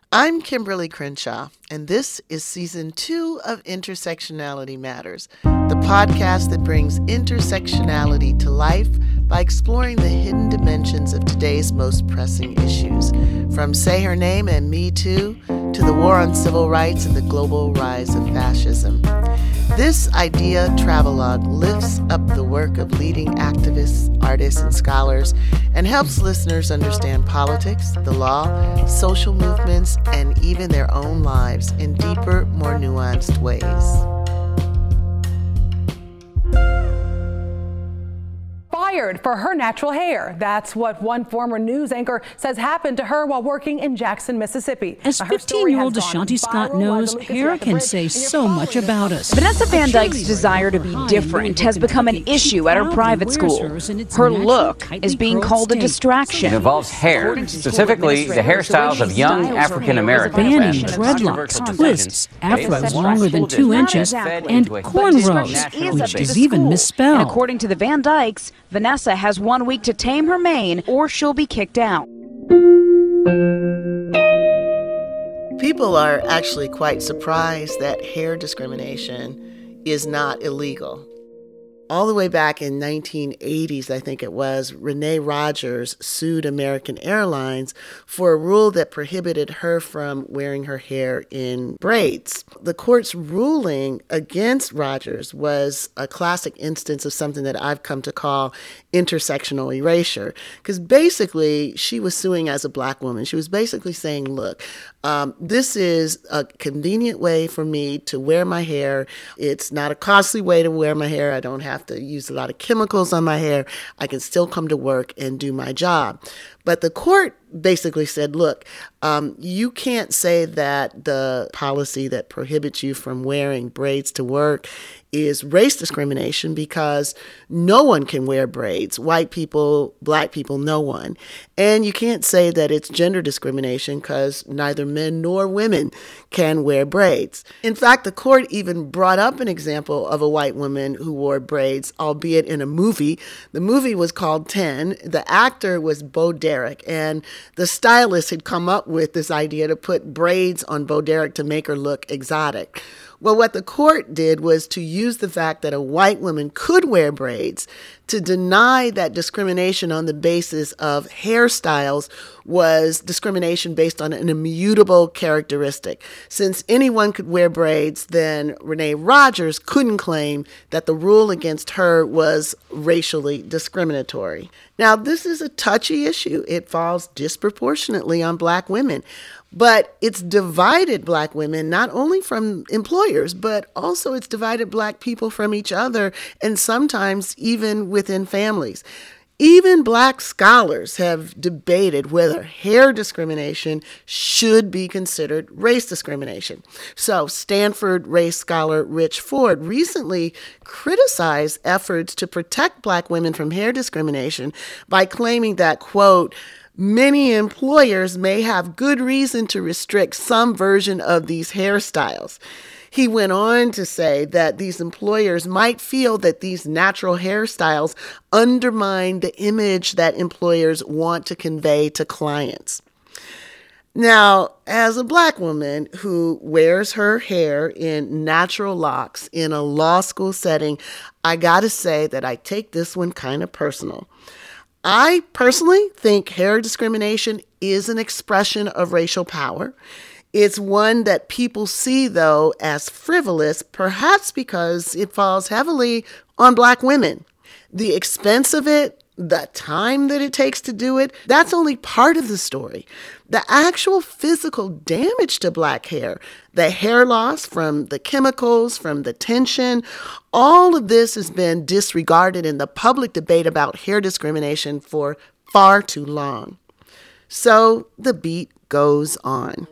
I'm Kimberly Crenshaw, and this is Season 2 of Intersectionality Matters, the podcast that brings intersectionality to life by exploring the hidden dimensions of today's most pressing issues, from Say Her Name and Me Too to the war on civil rights and the global rise of fascism. This idea travelogue lifts up the work of leading activists, artists, and scholars and helps listeners understand politics, the law, social movements, and even their own lives in deeper, more nuanced ways. Fired for her natural hair. That's what one former news anchor says happened to her while working in Jackson, Mississippi. As 15-year-old Ashanti Scott knows, hair can say so much about us. Vanessa Van Dyke's desire to be different has become an issue at her private school. Her look is being called a distraction. It involves hair, specifically the hairstyles of young African Americans. Banning, dreadlocks, twists, afros longer than 2 inches, and cornrows, which is even misspelled. And according to the Van Dykes, Vanessa has 1 week to tame her mane or she'll be kicked out. People are actually quite surprised that hair discrimination is not illegal. All the way back in 1980s, I think it was, Renee Rogers sued American Airlines for a rule that prohibited her from wearing her hair in braids. The court's ruling against Rogers was a classic instance of something that I've come to call intersectional erasure, because basically she was suing as a Black woman. She was basically saying, look, this is a convenient way for me to wear my hair. It's not a costly way to wear my hair. I don't have to use a lot of chemicals on my hair. I can still come to work and do my job. But the court basically said, look, you can't say that the policy that prohibits you from wearing braids to work is race discrimination because no one can wear braids. White people, Black people, no one. And you can't say that it's gender discrimination because neither men nor women can wear braids. In fact, the court even brought up an example of a white woman who wore braids, albeit in a movie. The movie was called 10. The actor was Bo Derek, and the stylist had come up with this idea to put braids on Bo Derek to make her look exotic. Well, what the court did was to use the fact that a white woman could wear braids to deny that discrimination on the basis of hairstyles was discrimination based on an immutable characteristic. Since anyone could wear braids, then Renee Rogers couldn't claim that the rule against her was racially discriminatory. Now, this is a touchy issue. It falls disproportionately on Black women. But it's divided Black women, not only from employers, but also it's divided Black people from each other, and sometimes even within families. Even Black scholars have debated whether hair discrimination should be considered race discrimination. So Stanford race scholar Rich Ford recently criticized efforts to protect Black women from hair discrimination by claiming that, quote, many employers may have good reason to restrict some version of these hairstyles. He went on to say that these employers might feel that these natural hairstyles undermine the image that employers want to convey to clients. Now, as a Black woman who wears her hair in natural locks in a law school setting, I gotta say that I take this one kind of personal. I personally think hair discrimination is an expression of racial power. It's one that people see, though, as frivolous, perhaps because it falls heavily on Black women. The expense of it, the time that it takes to do it, that's only part of the story. The actual physical damage to Black hair, the hair loss from the chemicals, from the tension, all of this has been disregarded in the public debate about hair discrimination for far too long. So the beat goes on.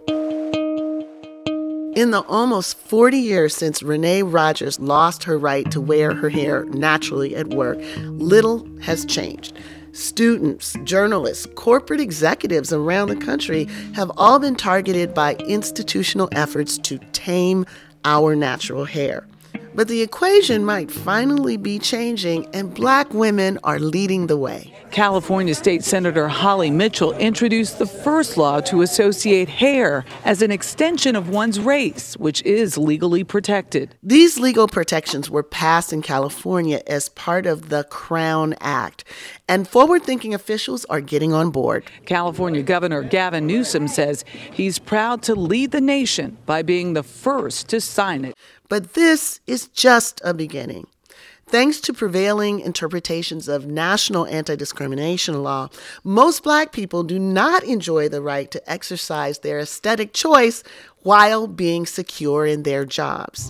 In the almost 40 years since Renee Rogers lost her right to wear her hair naturally at work, little has changed. Students, journalists, corporate executives around the country have all been targeted by institutional efforts to tame our natural hair. But the equation might finally be changing, and Black women are leading the way. California State Senator Holly Mitchell introduced the first law to associate hair as an extension of one's race, which is legally protected. These legal protections were passed in California as part of the Crown Act, and forward-thinking officials are getting on board. California Governor Gavin Newsom says he's proud to lead the nation by being the first to sign it. But this is just a beginning. Thanks to prevailing interpretations of national anti-discrimination law, most Black people do not enjoy the right to exercise their aesthetic choice while being secure in their jobs.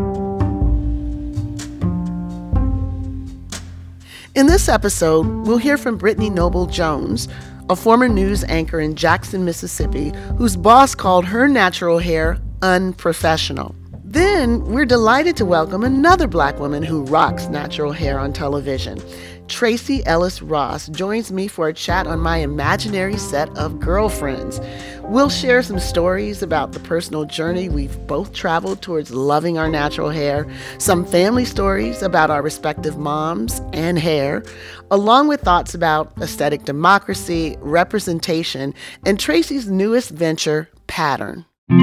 In this episode, we'll hear from Brittany Noble Jones, a former news anchor in Jackson, Mississippi, whose boss called her natural hair unprofessional. Then we're delighted to welcome another Black woman who rocks natural hair on television. Tracee Ellis Ross joins me for a chat on my imaginary set of girlfriends. We'll share some stories about the personal journey we've both traveled towards loving our natural hair, some family stories about our respective moms and hair, along with thoughts about aesthetic democracy, representation, and Tracee's newest venture, Pattern.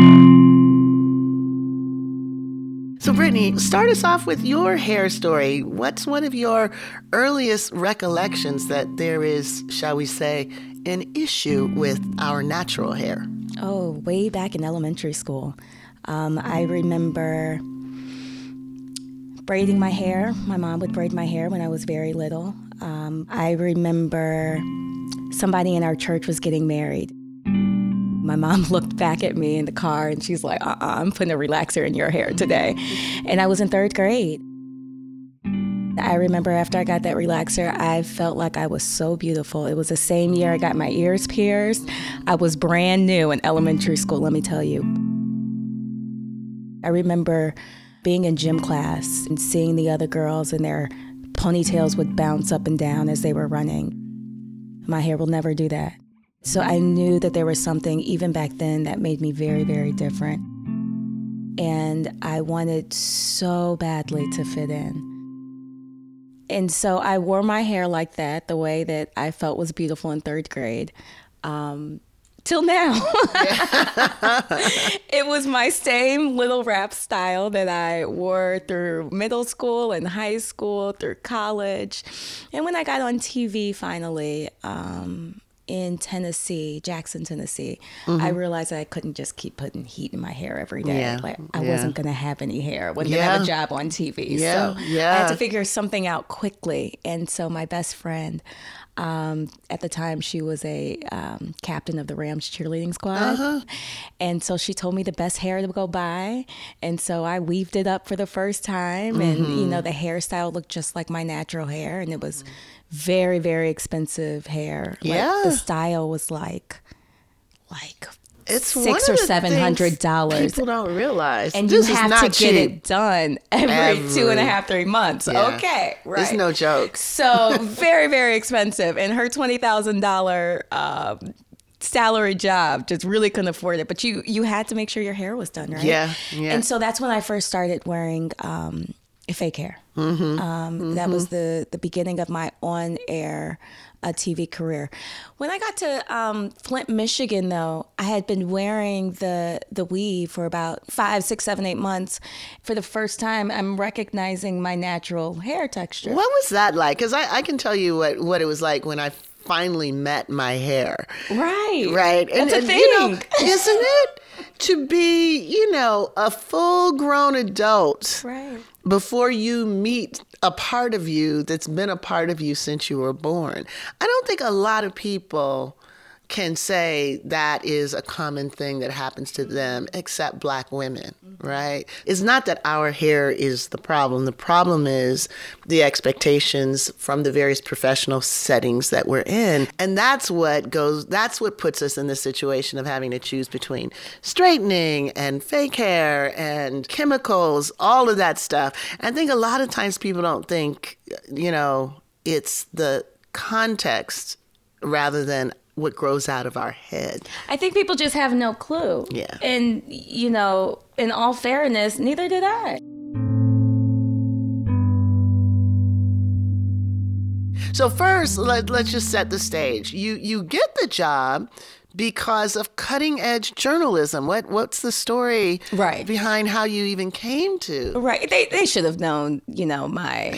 So Brittany, start us off with your hair story. What's one of your earliest recollections that there is, shall we say, an issue with our natural hair? Oh, way back in elementary school. I remember braiding my hair. My mom would braid my hair when I was very little. I remember somebody in our church was getting married. My mom looked back at me in the car and she's like, I'm putting a relaxer in your hair today. And I was in 3rd grade. I remember after I got that relaxer, I felt like I was so beautiful. It was the same year I got my ears pierced. I was brand new in elementary school, let me tell you. I remember being in gym class and seeing the other girls and their ponytails would bounce up and down as they were running. My hair will never do that. So I knew that there was something even back then that made me very, very different. And I wanted so badly to fit in. And so I wore my hair like that, the way that I felt was beautiful in 3rd grade, till now. It was my same little wrap style that I wore through middle school and high school, through college. And when I got on TV finally, in Tennessee, Jackson, Tennessee, I realized that I couldn't just keep putting heat in my hair every day. I wasn't going to have any hair. I wasn't going to have a job on TV. So I had to figure something out quickly. And so my best friend, at the time, she was a captain of the Rams cheerleading squad. And so she told me the best hair to go buy. And so I weaved it up for the first time. And, you know, the hairstyle looked just like my natural hair. And it was very, very expensive hair. Like, the style was like it's $600 or $700. People don't realize, and this you have to get it done every 2.5, 3 months. Yeah. Okay, right. It's no joke. So very, very expensive. And her $20,000 salary job just really couldn't afford it. But you had to make sure your hair was done, right? Yeah. And so that's when I first started wearing fake hair. That was the beginning of my on-air TV career. When I got to Flint, Michigan, though, I had been wearing the weave for about 5, 6, 7, 8 months. For the first time, I'm recognizing my natural hair texture. What was that like? Because I can tell you what it was like when I finally met my hair. Right. And, That's a thing. You know, isn't it? To be, you know, a full-grown adult. Right. Before you meet a part of you that's been a part of you since you were born. I don't think a lot of people can say that is a common thing that happens to them, except Black women, right? It's not that our hair is the problem. The problem is the expectations from the various professional settings that we're in. And that's what puts us in the situation of having to choose between straightening and fake hair and chemicals, all of that stuff. I think a lot of times people don't think, you know, it's the context rather than what grows out of our head. I think people just have no clue. Yeah. And, you know, in all fairness, neither did I. So first, let's just set the stage. You get the job because of cutting edge journalism. What's the story behind how you even came to? Right. They should have known, my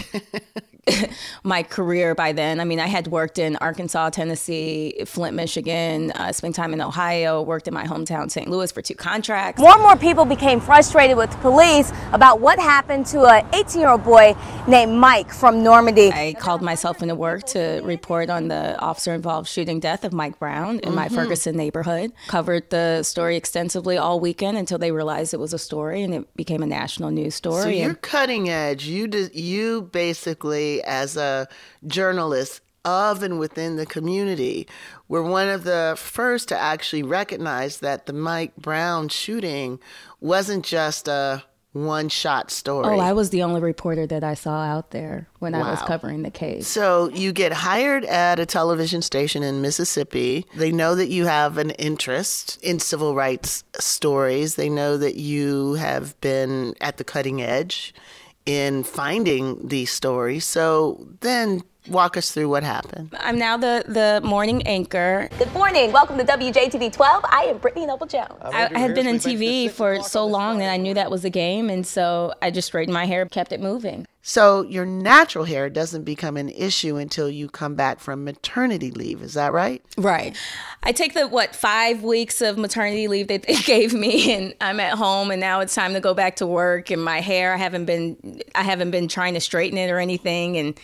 my career by then. I mean, I had worked in Arkansas, Tennessee, Flint, Michigan, spent time in Ohio, worked in my hometown, St. Louis, for 2 contracts. More and more people became frustrated with police about what happened to an 18-year-old boy named Mike from Normandy. I called myself into work to report on the officer-involved shooting death of Mike Brown in my Ferguson neighborhood. Covered the story extensively all weekend until they realized it was a story, and it became a national news story. So you're cutting edge. You basically, as a journalist of and within the community, were one of the first to actually recognize that the Mike Brown shooting wasn't just a one-shot story. Oh, I was the only reporter that I saw out there when I was covering the case. So you get hired at a television station in Mississippi. They know that you have an interest in civil rights stories. They know that you have been at the cutting edge in finding these stories. So then walk us through what happened. I'm now the morning anchor. Good morning. Welcome to WJTV 12. I am Brittany Noble-Jones. I had been in TV for so long that I knew that was a game, and so I just straightened my hair, kept it moving. So your natural hair doesn't become an issue until you come back from maternity leave. Is that right? Right. I take the 5 weeks of maternity leave that they gave me, and I'm at home, and now it's time to go back to work. And my hair, I haven't been trying to straighten it or anything, and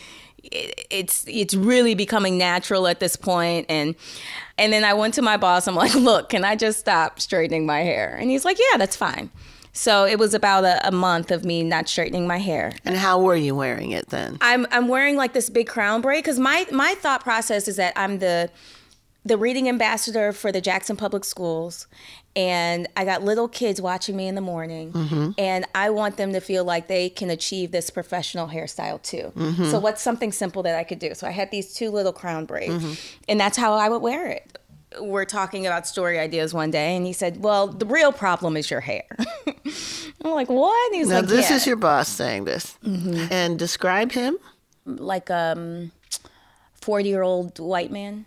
it's really becoming natural at this point. And then I went to my boss. I'm like, look, can I just stop straightening my hair? And he's like, yeah, that's fine. So it was about a month of me not straightening my hair. And how were you wearing it then? I'm wearing like this big crown braid because my thought process is that I'm the reading ambassador for the Jackson Public Schools, and I got little kids watching me in the morning, and I want them to feel like they can achieve this professional hairstyle too. So what's something simple that I could do? So I had these 2 little crown braids, and that's how I would wear it. We're talking about story ideas one day, and he said, well, the real problem is your hair. I'm like, what? And he's now, like, this is your boss saying this. And describe him? Like 40-year-old white man.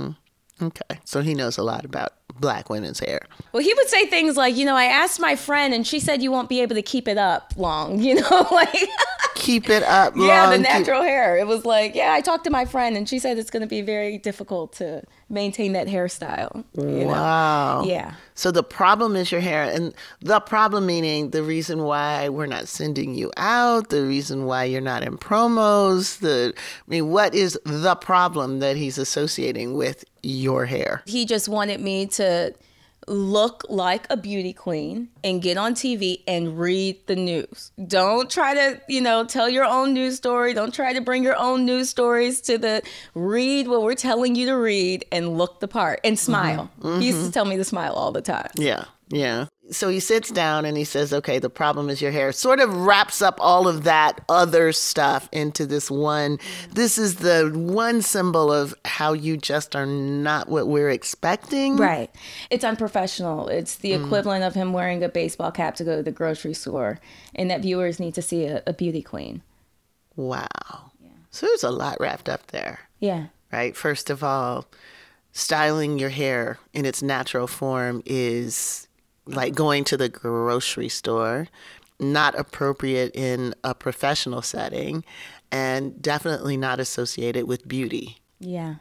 Okay. So he knows a lot about Black women's hair. Well, he would say things like, I asked my friend and she said you won't be able to keep it up long, like... Keep it up long. Yeah, the natural hair. It was like, I talked to my friend and she said it's going to be very difficult to maintain that hairstyle. Wow. Yeah. So the problem is your hair, and the problem meaning the reason why we're not sending you out, the reason why you're not in promos, what is the problem that he's associating with your hair? He just wanted me to look like a beauty queen and get on TV and read the news. Don't try to, tell your own news story. Don't try to bring your own news stories to read what we're telling you to read and look the part and smile. He used to tell me to smile all the time. Yeah. So he sits down and he says, okay, the problem is your hair. Sort of wraps up all of that other stuff into this one. This is the one symbol of how you just are not what we're expecting. Right. It's unprofessional. It's the equivalent of him wearing a baseball cap to go to the grocery store, and that viewers need to see a beauty queen. Wow. Yeah. So there's a lot wrapped up there. Yeah. Right. First of all, styling your hair in its natural form is like going to the grocery store, not appropriate in a professional setting, and definitely not associated with beauty. Yeah.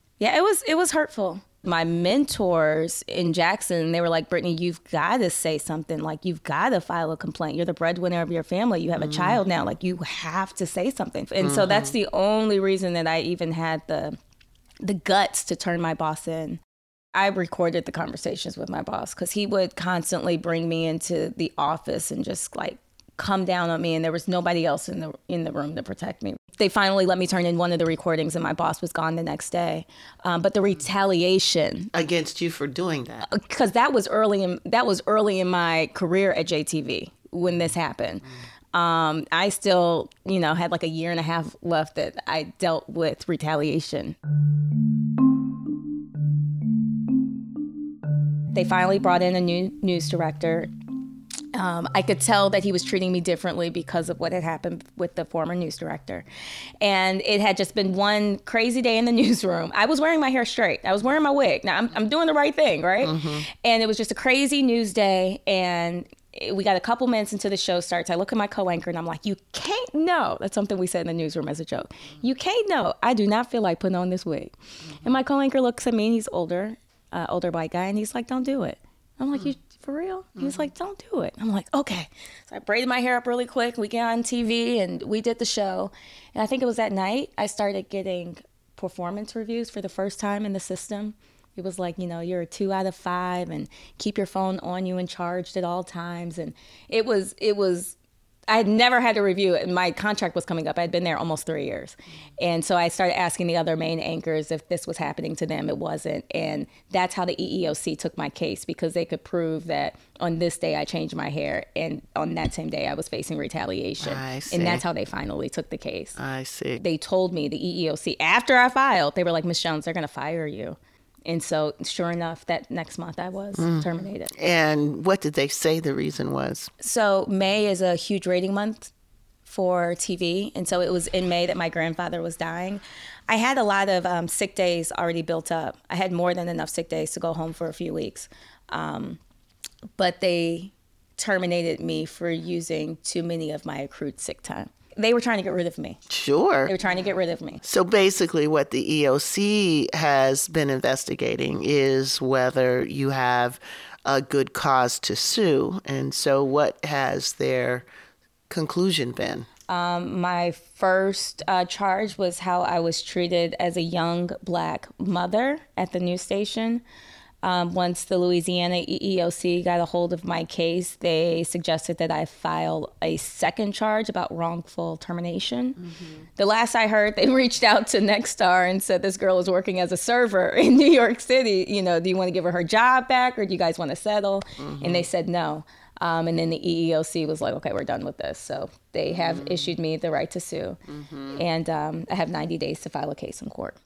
It was hurtful. My mentors in Jackson, they were like, Brittany, you've got to say something. Like, you've got to file a complaint. You're the breadwinner of your family. You have a child now. Like, you have to say something. And so that's the only reason that I even had the guts to turn my boss in. I recorded the conversations with my boss because he would constantly bring me into the office and just like come down on me, and there was nobody else in the room to protect me. They finally let me turn in one of the recordings, and my boss was gone the next day. But the retaliation against you for doing that, because that was early in my career at JTV when this happened. I still, had like a year and a half left that I dealt with retaliation. They finally brought in a new news director, I could tell that he was treating me differently because of what had happened with the former news director. And it had just been one crazy day in the newsroom. I was wearing my hair straight. I was wearing my wig. Now, I'm doing the right thing, right? And it was just a crazy news day. And we got a couple minutes into the show starts. I look at my co-anchor and I'm like, you can't know. That's something we said in the newsroom as a joke. You can't know. I do not feel like putting on this wig. And my co-anchor looks at me and he's older white guy. And he's like, don't do it. I'm like, you for real? He was like, don't do it. I'm like, okay. So I braided my hair up really quick. We get on TV and we did the show. And I think it was that night I started getting performance reviews for the first time in the system. It was like, you're a 2 out of 5 and keep your phone on you and charged at all times. And it was, I had never had a review, and my contract was coming up. I had been there almost 3 years. And so I started asking the other main anchors if this was happening to them. It wasn't. And that's how the EEOC took my case, because they could prove that on this day I changed my hair, and on that same day I was facing retaliation. I see. And that's how they finally took the case. I see. They told me, the EEOC, after I filed, they were like, Ms. Jones, they're going to fire you. And so, sure enough, that next month I was terminated. And what did they say the reason was? So May is a huge rating month for TV. And so it was in May that my grandfather was dying. I had a lot of sick days already built up. I had more than enough sick days to go home for a few weeks. But they terminated me for using too many of my accrued sick time. They were trying to get rid of me. Sure. They were trying to get rid of me. So basically what the EEOC has been investigating is whether you have a good cause to sue. And so what has their conclusion been? My first charge was how I was treated as a young Black mother at the news station. Once the Louisiana EEOC got a hold of my case, they suggested that I file a second charge about wrongful termination. The last I heard, they reached out to Nexstar and said this girl was working as a server in New York City. Do you want to give her job back, or do you guys want to settle? And they said no. And then the EEOC was like, okay, we're done with this. So they have issued me the right to sue. And I have 90 days to file a case in court.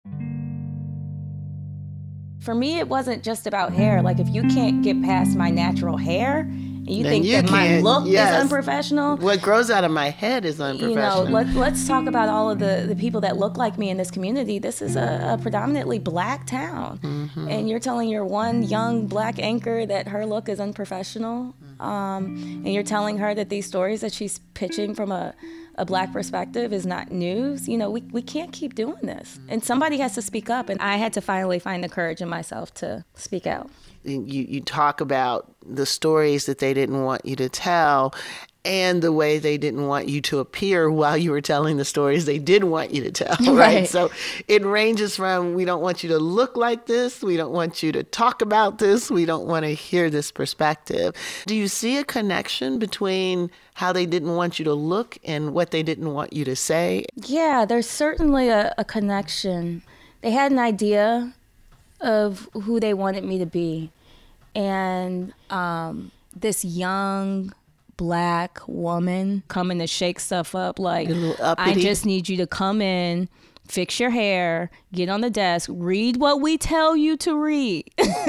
For me, it wasn't just about hair. Like, if you can't get past my natural hair, and you think that my look is unprofessional. What grows out of my head is unprofessional. Let's talk about all of the people that look like me in this community. This is a predominantly Black town. And you're telling your one young Black anchor that her look is unprofessional. And you're telling her that these stories that she's pitching from a Black perspective is not news. We can't keep doing this. And somebody has to speak up. And I had to finally find the courage in myself to speak out. You talk about the stories that they didn't want you to tell, and the way they didn't want you to appear while you were telling the stories they did want you to tell, right? So it ranges from, we don't want you to look like this, we don't want you to talk about this, we don't want to hear this perspective. Do you see a connection between how they didn't want you to look and what they didn't want you to say? Yeah, there's certainly a connection. They had an idea of who they wanted me to be. And this young Black woman coming to shake stuff up, like, I just need you to come in, fix your hair, get on the desk, read what we tell you to read,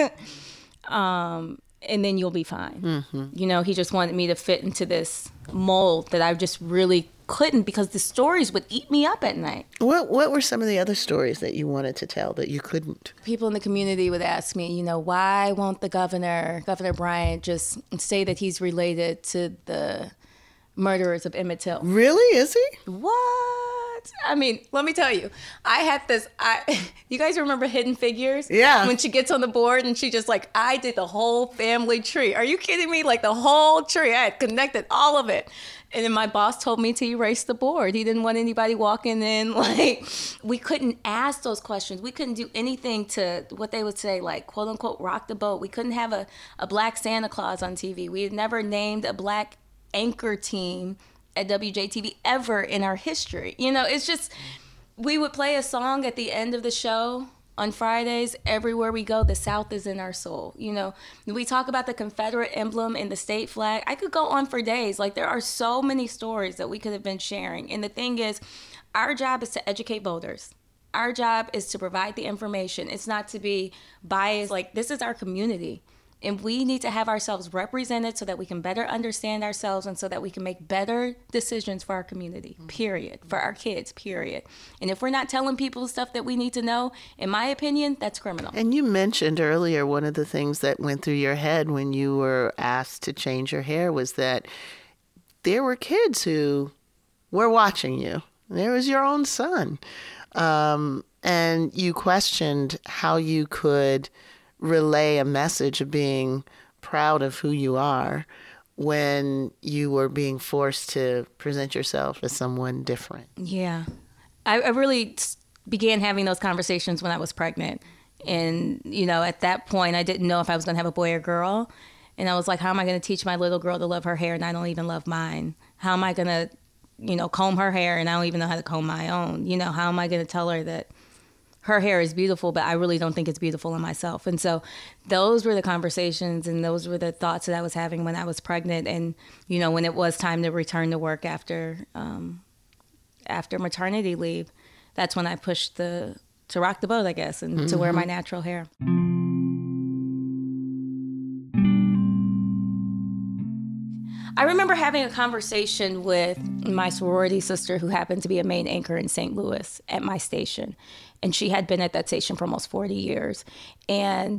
and then you'll be fine. He just wanted me to fit into this mold that I just really couldn't, because the stories would eat me up at night. What were some of the other stories that you wanted to tell that you couldn't? People in the community would ask me, why won't the Governor Bryant, just say that he's related to the murderers of Emmett Till? Really? Is he? What? I mean, let me tell you, I had this, you guys remember Hidden Figures? Yeah. When she gets on the board and she just I did the whole family tree. Are you kidding me? Like, the whole tree. I had connected all of it. And then my boss told me to erase the board. He didn't want anybody walking in. We couldn't ask those questions. We couldn't do anything to, what they would say, quote unquote, rock the boat. We couldn't have a Black Santa Claus on TV. We had never named a Black anchor team at WJTV ever in our history. It's just, we would play a song at the end of the show on Fridays. Everywhere we go, the South is in our soul. We talk about the Confederate emblem and the state flag. I could go on for days. There are so many stories that we could have been sharing. And the thing is, our job is to educate voters. Our job is to provide the information. It's not to be biased. This is our community. And we need to have ourselves represented so that we can better understand ourselves and so that we can make better decisions for our community, period, for our kids, period. And if we're not telling people stuff that we need to know, in my opinion, that's criminal. And you mentioned earlier one of the things that went through your head when you were asked to change your hair was that there were kids who were watching you. There was your own son. And you questioned how you could relay a message of being proud of who you are when you were being forced to present yourself as someone different. Yeah. I really began having those conversations when I was pregnant. And, at that point, I didn't know if I was going to have a boy or girl. And I was like, how am I going to teach my little girl to love her hair and I don't even love mine? How am I going to, comb her hair and I don't even know how to comb my own? How am I going to tell her that her hair is beautiful, but I really don't think it's beautiful in myself? And so those were the conversations and those were the thoughts that I was having when I was pregnant. And, when it was time to return to work after maternity leave, that's when I pushed to rock the boat, I guess, and to wear my natural hair. I remember having a conversation with my sorority sister who happened to be a main anchor in St. Louis at my station. And she had been at that station for almost 40 years. And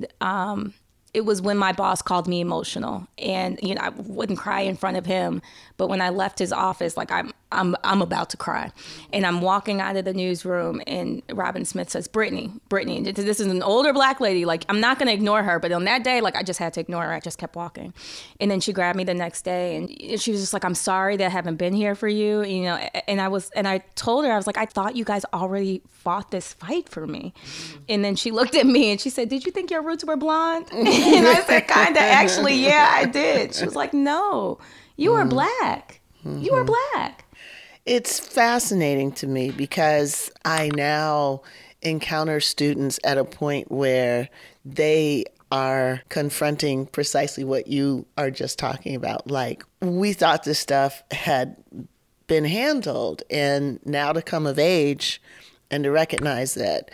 it was when my boss called me emotional. And, I wouldn't cry in front of him. But when I left his office, like I'm about to cry. And I'm walking out of the newsroom and Robin Smith says, Brittany, this is an older Black lady. Like, I'm not going to ignore her. But on that day, like, I just had to ignore her. I just kept walking. And then she grabbed me the next day and she was just like, I'm sorry that I haven't been here for you. And I told her, I was like, I thought you guys already fought this fight for me. And then she looked at me and she said, did you think your roots were blonde? And I said, kind of, actually, yeah, I did. She was like, no, you are Black. You are Black. It's fascinating to me because I now encounter students at a point where they are confronting precisely what you are just talking about. Like, we thought this stuff had been handled, and now to come of age and to recognize that,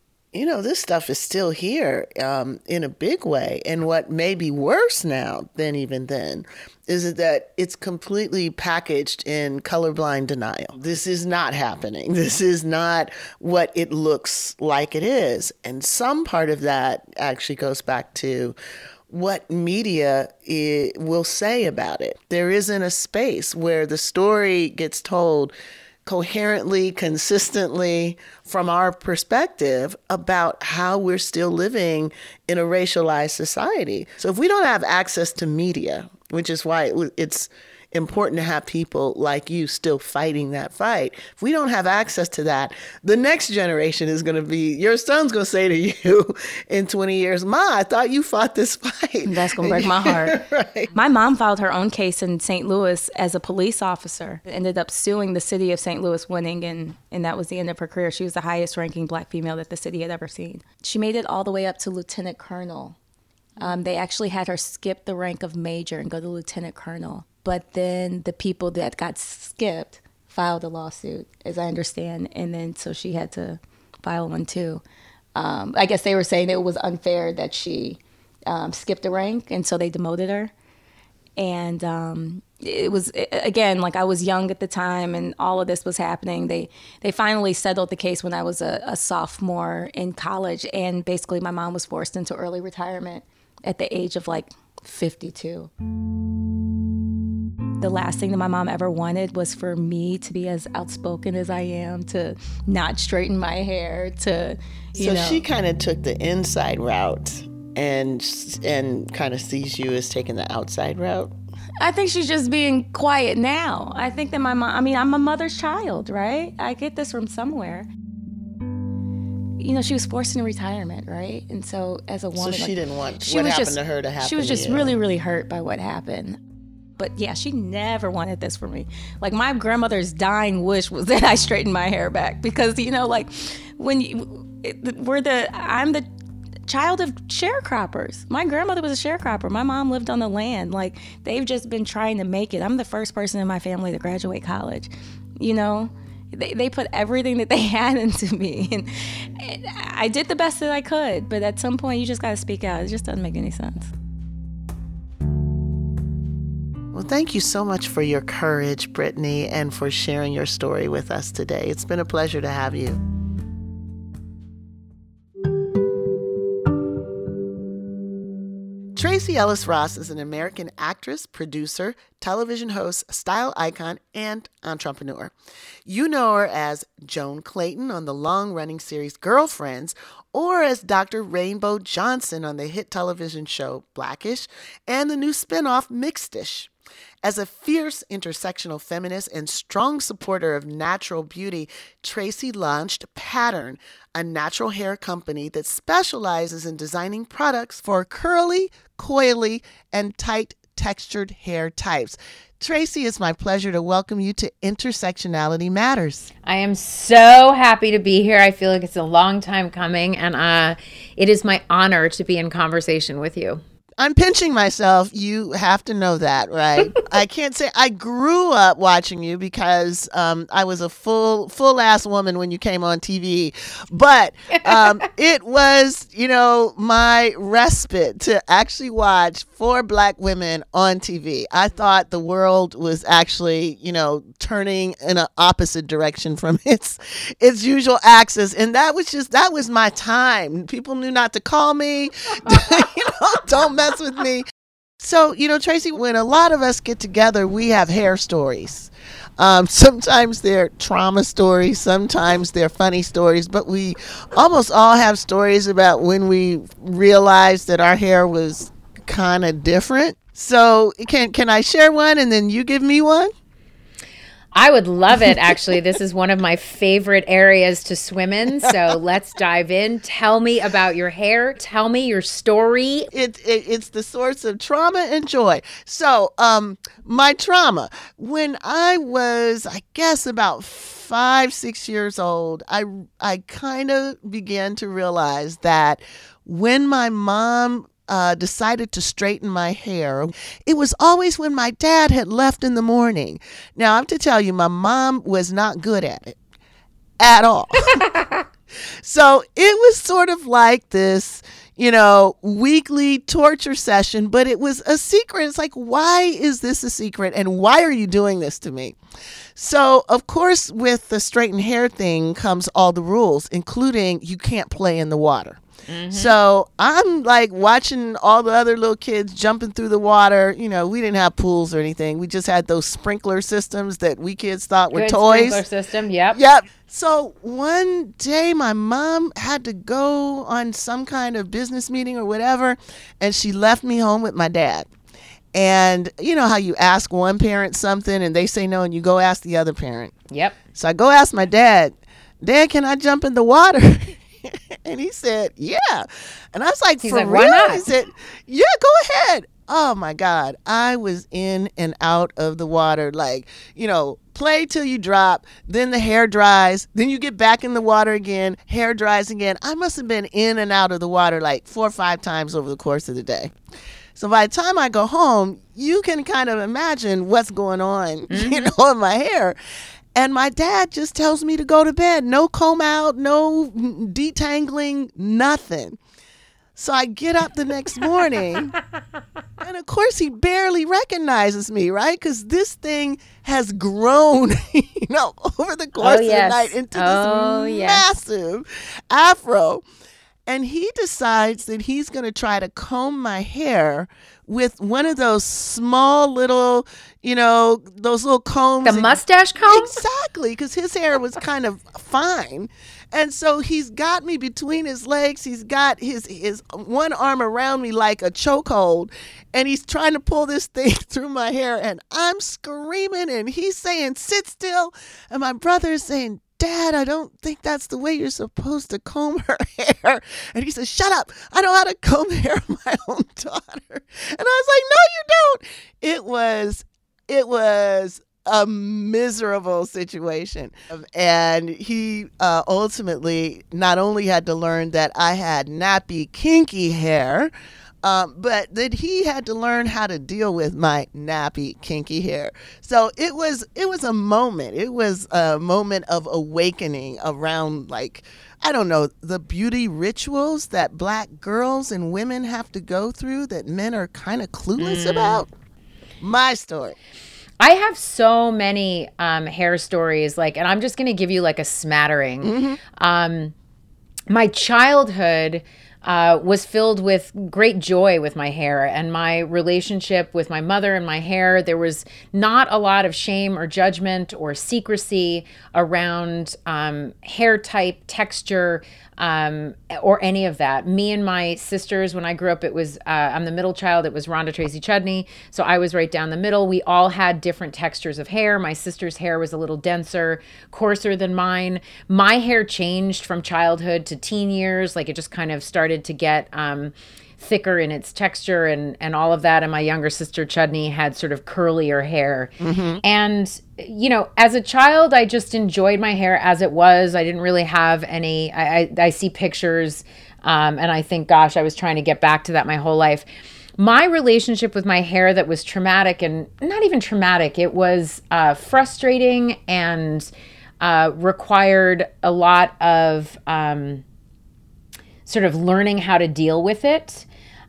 this stuff is still here in a big way. And what may be worse now than even then is that it's completely packaged in colorblind denial. This is not happening. This is not what it looks like it is. And some part of that actually goes back to what media will say about it. There isn't a space where the story gets told coherently, consistently from our perspective about how we're still living in a racialized society. So if we don't have access to media, which is why it's important to have people like you still fighting that fight. If we don't have access to that, the next generation is going to be, your son's going to say to you in 20 years, Ma, I thought you fought this fight. That's going to break my heart. Right. My mom filed her own case in St. Louis as a police officer. Ended up suing the city of St. Louis, winning, and that was the end of her career. She was the highest ranking Black female that the city had ever seen. She made it all the way up to lieutenant colonel. They actually had her skip the rank of major and go to lieutenant colonel. But then the people that got skipped filed a lawsuit, as I understand. And then so she had to file one too. I guess they were saying it was unfair that she skipped a rank, and so they demoted her. And it was, again, like I was young at the time and all of this was happening. They finally settled the case when I was a sophomore in college. And basically my mom was forced into early retirement at the age of like 52. The last thing that my mom ever wanted was for me to be as outspoken as I am, to not straighten my hair, to, you know. So she kind of took the inside route and kind of sees you as taking the outside route? I think she's just being quiet now. I think that my mom, I mean, I'm a mother's child, right? I get this from somewhere. You know, she was forced into retirement, right? And so as a woman... So she didn't want what happened to her to happen. She was just really, really hurt by what happened. But yeah, she never wanted this for me. Like my grandmother's dying wish was that I straighten my hair back, because, you know, like when I'm the child of sharecroppers. My grandmother was a sharecropper. My mom lived on the land. Like they've just been trying to make it. I'm the first person in my family to graduate college. You know, they put everything that they had into me, and I did the best that I could. But at some point, you just got to speak out. It just doesn't make any sense. Well, thank you so much for your courage, Brittany, and for sharing your story with us today. It's been a pleasure to have you. Tracee Ellis Ross is an American actress, producer, television host, style icon, and entrepreneur. You know her as Joan Clayton on the long-running series Girlfriends, or as Dr. Rainbow Johnson on the hit television show Blackish, and the new spinoff Mixed-ish. As a fierce intersectional feminist and strong supporter of natural beauty, Tracee launched Pattern, a natural hair company that specializes in designing products for curly, coily, and tight textured hair types. Tracee, it's my pleasure to welcome you to Intersectionality Matters. I am so happy to be here. I feel like it's a long time coming, and it is my honor to be in conversation with you. I'm pinching myself. You have to know that, right? I can't say I grew up watching you because I was a full-ass woman when you came on TV. But it was, my respite to actually watch 4 Black women on TV. I thought the world was actually, turning in an opposite direction from its usual axis. And that was my time. People knew not to call me. Don't mess with me. So, Tracee, when a lot of us get together, we have hair stories. Sometimes they're trauma stories, sometimes they're funny stories, but we almost all have stories about when we realized that our hair was kind of different. So can I share one and then you give me one? I would love it, actually. This is one of my favorite areas to swim in, so let's dive in. Tell me about your hair. Tell me your story. It's the source of trauma and joy. So my trauma, when I was, I guess, about 5-6 years old, I kind of began to realize that when my mom decided to straighten my hair, it was always when my dad had left in the morning. Now, I have to tell you, my mom was not good at it at all. So it was sort of like this, weekly torture session, but it was a secret. It's like, why is this a secret? And why are you doing this to me? So, of course, with the straightened hair thing comes all the rules, including you can't play in the water. Mm-hmm. So I'm like watching all the other little kids jumping through the water. We didn't have pools or anything. We just had those sprinkler systems that we kids thought were toys. Sprinkler system, yep. So one day my mom had to go on some kind of business meeting or whatever, and she left me home with my dad. And you know how you ask one parent something and they say no and you go ask the other parent. Yep. So I go ask my dad, "Dad, can I jump in the water?" And he said, "Yeah." And I was like, "For real?" Why not? He said, "Yeah, go ahead." Oh my God. I was in and out of the water, play till you drop, then the hair dries, then you get back in the water again, hair dries again. I must have been in and out of the water like 4 or 5 times over the course of the day. So by the time I go home, you can kind of imagine what's going on, in my hair. And my dad just tells me to go to bed. No comb out, no detangling, nothing. So I get up the next morning, and of course he barely recognizes me, right? Because this thing has grown, over the course of the night into this massive afro. And he decides that he's going to try to comb my hair with one of those small little, those little combs. The mustache comb? Exactly, because his hair was kind of fine. And so he's got me between his legs. He's got his one arm around me like a chokehold. And he's trying to pull this thing through my hair. And I'm screaming. And he's saying, "Sit still." And my brother is saying, "Dad, I don't think that's the way you're supposed to comb her hair." And he says, "Shut up. I know how to comb the hair of my own daughter." And I was like, "No, you don't." It was a miserable situation. And he ultimately not only had to learn that I had nappy, kinky hair, but that he had to learn how to deal with my nappy, kinky hair. So it was a moment. It was a moment of awakening around, the beauty rituals that Black girls and women have to go through that men are kind of clueless about. My story. I have so many hair stories, and I'm just going to give you a smattering. My childhood was filled with great joy with my hair, and my relationship with my mother and my hair. There was not a lot of shame or judgment or secrecy around hair type, texture, or any of that. Me and my sisters, when I grew up, it was, I'm the middle child, it was Rhonda Tracy Chudney. So I was right down the middle. We all had different textures of hair. My sister's hair was a little denser, coarser than mine. My hair changed from childhood to teen years. It just kind of started to get thicker in its texture and all of that. And my younger sister Chudney had sort of curlier hair. And, as a child, I just enjoyed my hair as it was. I didn't really have any, I see pictures and I think, gosh, I was trying to get back to that my whole life. My relationship with my hair that was traumatic, and not even traumatic, it was frustrating and required a lot of sort of learning how to deal with it,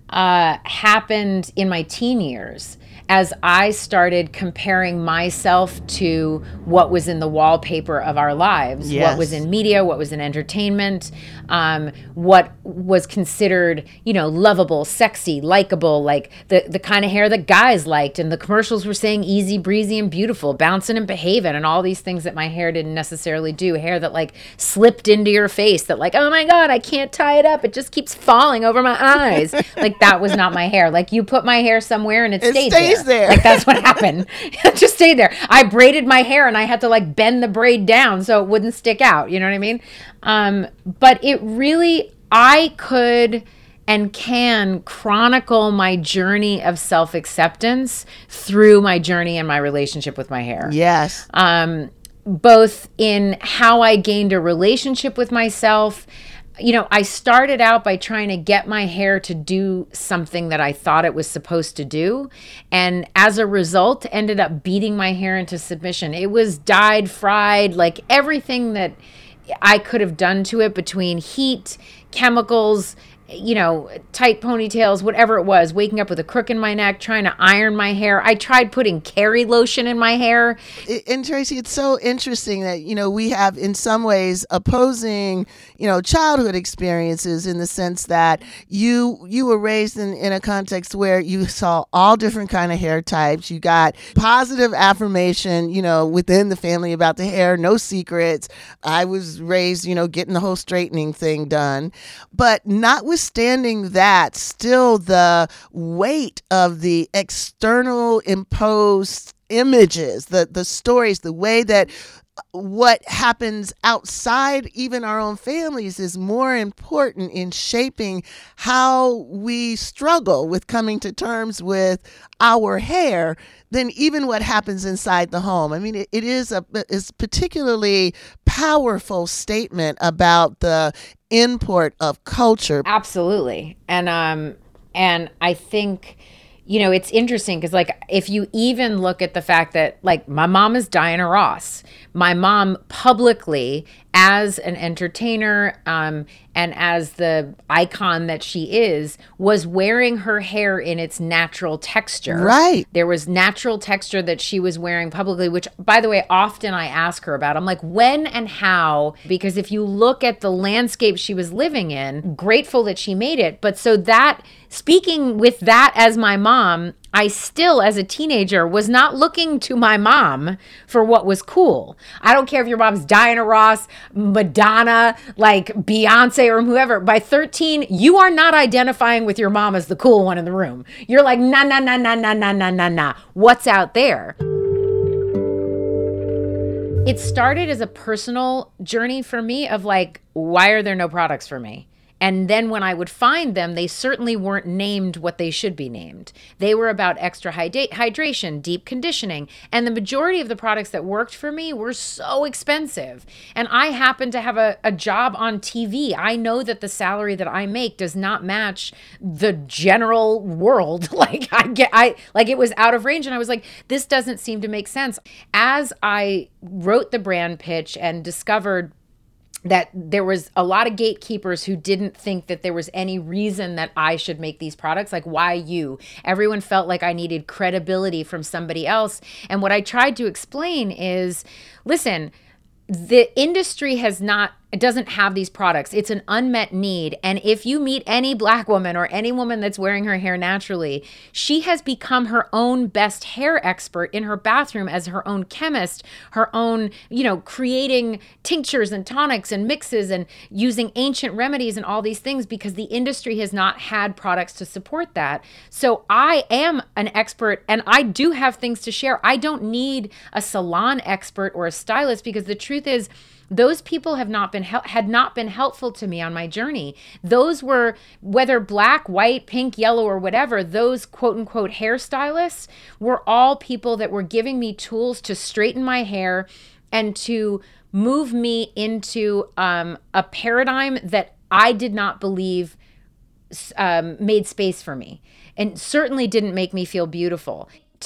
happened in my teen years as I started comparing myself to what was in the wallpaper of our lives, what was in media, what was in entertainment, what was considered, lovable, sexy, likable, the kind of hair that guys liked. And the commercials were saying easy, breezy, and beautiful, bouncing and behaving, and all these things that my hair didn't necessarily do. Hair that slipped into your face, that oh my God, I can't tie it up. It just keeps falling over my eyes. That was not my hair. You put my hair somewhere and it stays there. That's what happened. It just stayed there. I braided my hair and I had to bend the braid down so it wouldn't stick out. You know what I mean? But it really, I could and can chronicle my journey of self-acceptance through my journey and my relationship with my hair. Yes. Both in how I gained a relationship with myself. I started out by trying to get my hair to do something that I thought it was supposed to do. And as a result, ended up beating my hair into submission. It was dyed, fried, everything that I could have done to it between heat, chemicals, tight ponytails, whatever it was, waking up with a crook in my neck, trying to iron my hair. I tried putting Kerry lotion in my hair. And Tracy, it's so interesting that, we have in some ways opposing, childhood experiences, in the sense that you were raised in a context where you saw all different kind of hair types. You got positive affirmation, within the family about the hair, no secrets. I was raised, getting the whole straightening thing done. But notwithstanding that, still the weight of the external imposed images, the stories, the way that what happens outside even our own families is more important in shaping how we struggle with coming to terms with our hair than even what happens inside the home. I mean, it is a particularly powerful statement about the import of culture. Absolutely. And I think, it's interesting because if you even look at the fact that my mom is Diana Ross, my mom publicly, as an entertainer and as the icon that she is, was wearing her hair in its natural texture. Right. There was natural texture that she was wearing publicly, which, by the way, often I ask her about. I'm like, when and how? Because if you look at the landscape she was living in, grateful that she made it. But so that, speaking with that as my mom, I still, as a teenager, was not looking to my mom for what was cool. I don't care if your mom's Diana Ross, Madonna, Beyonce, or whoever. By 13, you are not identifying with your mom as the cool one in the room. You're like, nah, nah, nah, nah, nah, nah, nah, nah, nah. What's out there? It started as a personal journey for me of why are there no products for me? And then when I would find them, they certainly weren't named what they should be named. They were about extra hydration, deep conditioning. And the majority of the products that worked for me were so expensive. And I happen to have a job on TV. I know that the salary that I make does not match the general world. It was out of range. And I was like, this doesn't seem to make sense. As I wrote the brand pitch and discovered that there was a lot of gatekeepers who didn't think that there was any reason that I should make these products. Like, why you? Everyone felt like I needed credibility from somebody else. And what I tried to explain is, listen, the industry doesn't have these products. It's an unmet need. And if you meet any Black woman or any woman that's wearing her hair naturally, she has become her own best hair expert in her bathroom as her own chemist, her own, creating tinctures and tonics and mixes and using ancient remedies and all these things, because the industry has not had products to support that. So I am an expert and I do have things to share. I don't need a salon expert or a stylist, because the truth is, those people had not been helpful to me on my journey. Those were, whether black, white, pink, yellow, or whatever, those quote unquote hairstylists were all people that were giving me tools to straighten my hair and to move me into a paradigm that I did not believe made space for me, and certainly didn't make me feel beautiful.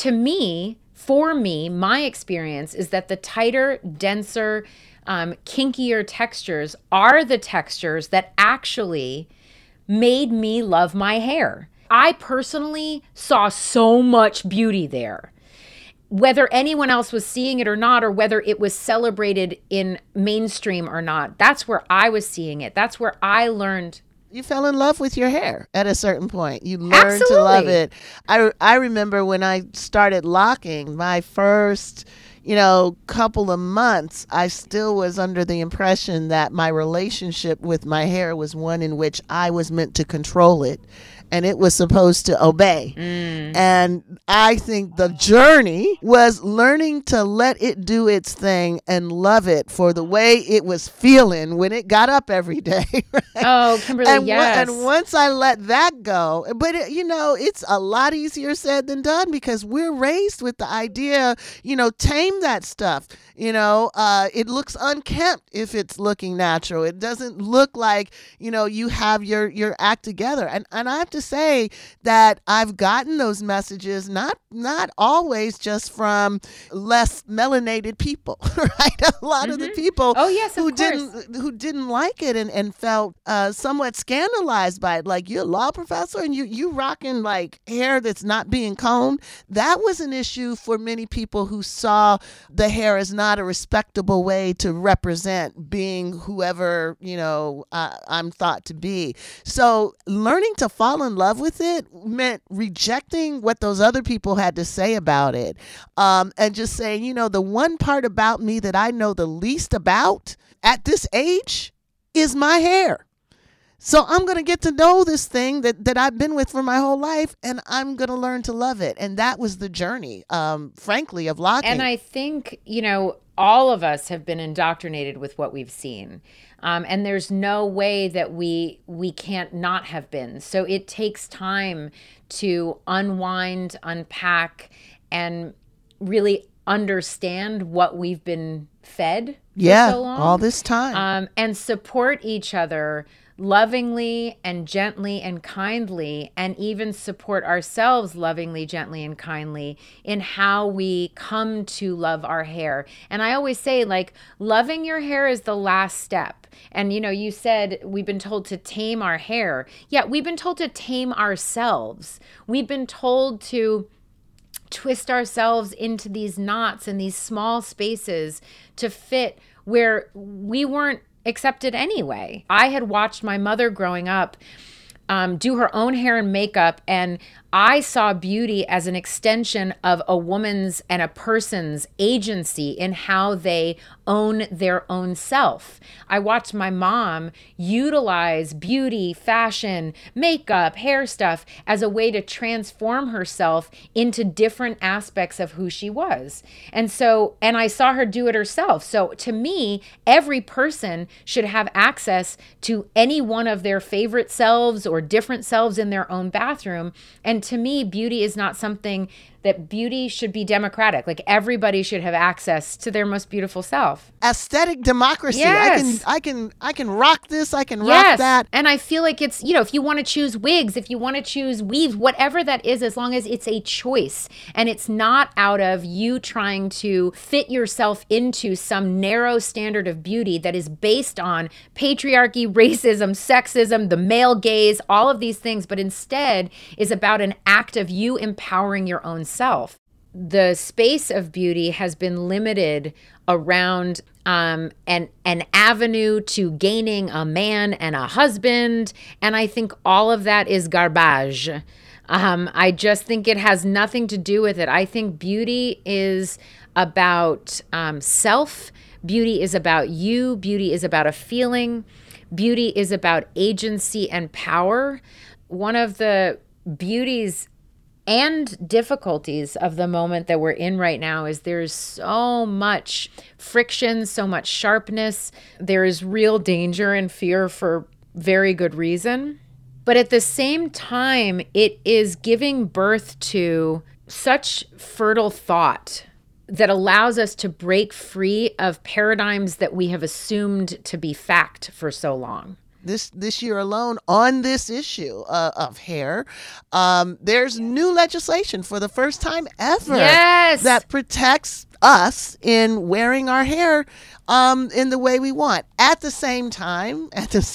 For me, my experience is that the tighter, denser, kinkier textures are the textures that actually made me love my hair. I personally saw so much beauty there. Whether anyone else was seeing it or not, or whether it was celebrated in mainstream or not, that's where I was seeing it. That's where I learned. You fell in love with your hair at a certain point. You learned to love it. I remember when I started locking, my first couple of months, I still was under the impression that my relationship with my hair was one in which I was meant to control it and it was supposed to obey. And I think the journey was learning to let it do its thing and love it for the way it was feeling when it got up every day. Right? Oh, Kimberly, yes. And once I let that go, but it's a lot easier said than done, because we're raised with the idea, tame that stuff. It looks unkempt if it's looking natural. It doesn't look like, you have your act together. And I have to say that I've gotten those messages, not always just from less melanated people, right? A lot of the people who didn't like it and felt somewhat scandalized by it, like, you're a law professor and you rocking like hair that's not being combed. That was an issue for many people who saw the hair as not a respectable way to represent being whoever I'm thought to be. So learning to fall in love with it meant rejecting what those other people had to say about it, and just saying, the one part about me that I know the least about at this age is my hair. So I'm going to get to know this thing that I've been with for my whole life, and I'm going to learn to love it. And that was the journey, frankly, of locking. And I think, all of us have been indoctrinated with what we've seen. And there's no way that we can't not have been. So it takes time to unwind, unpack, and really understand what we've been fed for so long. All this time. And support each other lovingly and gently and kindly, and even support ourselves lovingly, gently, and kindly in how we come to love our hair. And I always say, like, loving your hair is the last step. And, you said we've been told to tame our hair. Yeah, we've been told to tame ourselves. We've been told to twist ourselves into these knots and these small spaces to fit where we weren't accepted anyway. I had watched my mother growing up do her own hair and makeup, and I saw beauty as an extension of a woman's and a person's agency in how they own their own self. I watched my mom utilize beauty, fashion, makeup, hair stuff as a way to transform herself into different aspects of who she was. And I saw her do it herself. So to me, every person should have access to any one of their favorite selves or different selves in their own bathroom, and And to me, beauty is not something that beauty should be democratic. Like everybody should have access to their most beautiful self. Aesthetic democracy. Yes. I can rock this. I can rock that. And I feel like it's, if you want to choose wigs, if you want to choose weaves, whatever that is, as long as it's a choice and it's not out of you trying to fit yourself into some narrow standard of beauty that is based on patriarchy, racism, sexism, the male gaze, all of these things, but instead is about an act of you empowering your own self. The space of beauty has been limited around an avenue to gaining a man and a husband, and I think all of that is garbage. I just think it has nothing to do with it. I think beauty is about self. Beauty is about you. Beauty is about a feeling. Beauty is about agency and power. One of the beauties and difficulties of the moment that we're in right now is there's so much friction, so much sharpness. There is real danger and fear for very good reason. But at the same time, it is giving birth to such fertile thought that allows us to break free of paradigms that we have assumed to be fact for so long. This year alone on this issue of hair, there's new legislation for the first time ever that protects us in wearing our hair in the way we want. At the same time,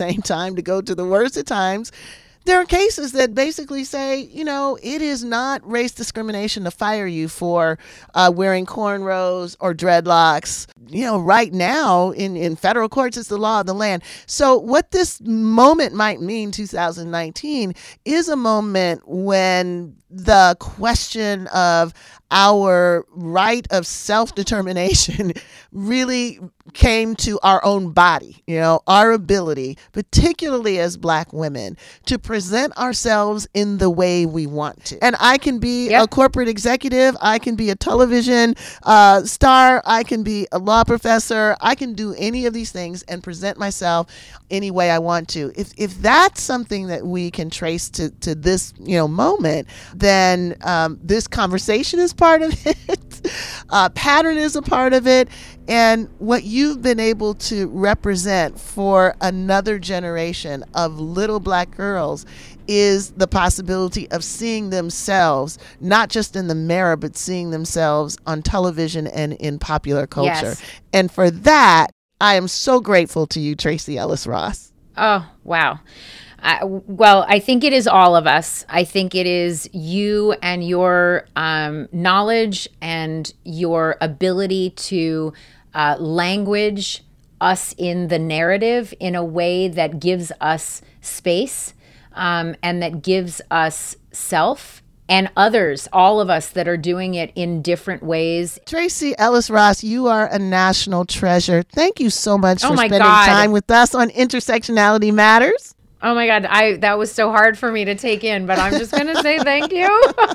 to go to the worst of times, there are cases that basically say, it is not race discrimination to fire you for wearing cornrows or dreadlocks. Right now in federal courts, it's the law of the land. So what this moment might mean, 2019, is a moment when the question of our right of self-determination really came to our own body, our ability, particularly as Black women, to present ourselves in the way we want to. And I can be a corporate executive, I can be a television star, I can be a law professor, I can do any of these things and present myself any way I want to. If that's something that we can trace to this moment, then this conversation is part of it. Pattern is a part of it. And what you've been able to represent for another generation of little Black girls is the possibility of seeing themselves, not just in the mirror, but seeing themselves on television and in popular culture. Yes. And for that, I am so grateful to you, Tracee Ellis Ross. Oh, wow. Well, I think it is all of us. I think it is you and your knowledge and your ability to language us in the narrative in a way that gives us space and that gives us self and others, all of us that are doing it in different ways. Tracee Ellis Ross, you are a national treasure. Thank you so much for spending time with us on Intersectionality Matters. Oh my God, that was so hard for me to take in, but I'm just going to say thank you.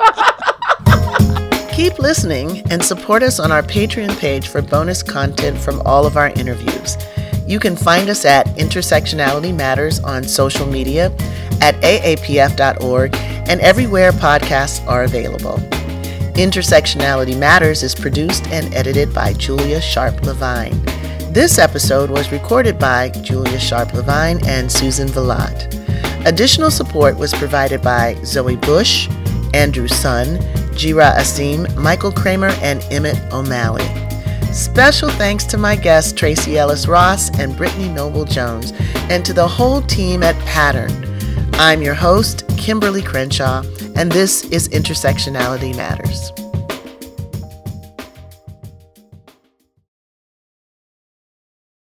Keep listening and support us on our Patreon page for bonus content from all of our interviews. You can find us at Intersectionality Matters on social media, at aapf.org, and everywhere podcasts are available. Intersectionality Matters is produced and edited by Julia Sharp-Levine. This episode was recorded by Julia Sharp-Levine and Susan Villat. Additional support was provided by Zoe Bush, Andrew Sun, Jira Asim, Michael Kramer, and Emmett O'Malley. Special thanks to my guests Tracee Ellis Ross and Brittany Noble Jones, and to the whole team at Pattern. I'm your host, Kimberly Crenshaw, and this is Intersectionality Matters.